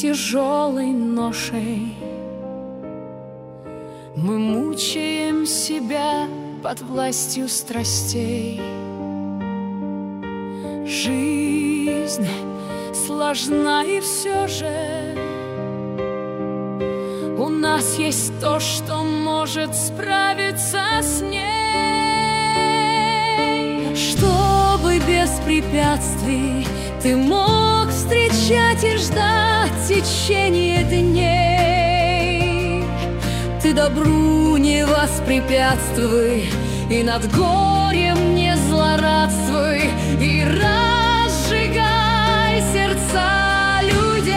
тяжелой ношей. Мы мучаем себя под властью страстей. Жизнь сложна, и все же у нас есть то, что может справиться с ней. Чтобы без препятствий ты мог встречать и ждать течение дней. Ты добру не воспрепятствуй, и над горем не злорадствуй, и разжигай сердца людей.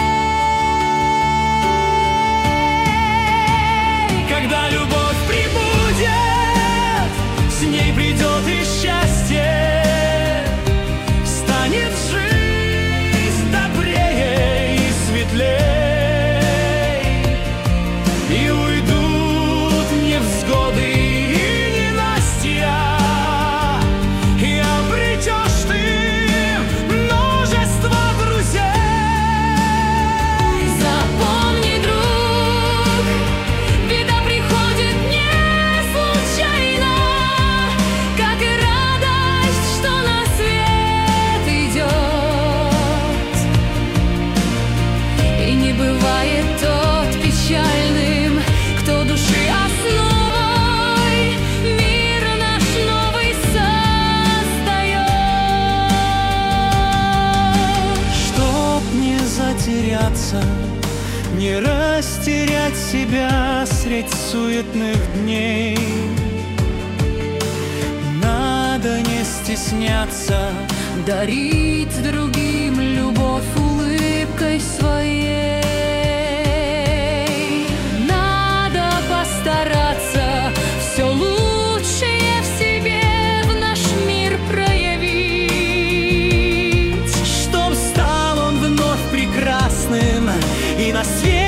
Когда любовь прибудет, с ней придет и счастье, станет жизнь добрее и светлей, и уйдут невзгоды и ненастья, и обретешь ты множество друзей. Запомни, друг, беда приходит не случайно, как и радость, что на свет идет. И не бывает тот печальным, кто души основой мир наш новый создает. Чтоб не затеряться, не растерять себя средь суетных дней, надо не стесняться Дарить другим любовь улыбкой своей. Надо постараться все лучшее в себе в наш мир проявить. чтоб стал он вновь прекрасным, и на свете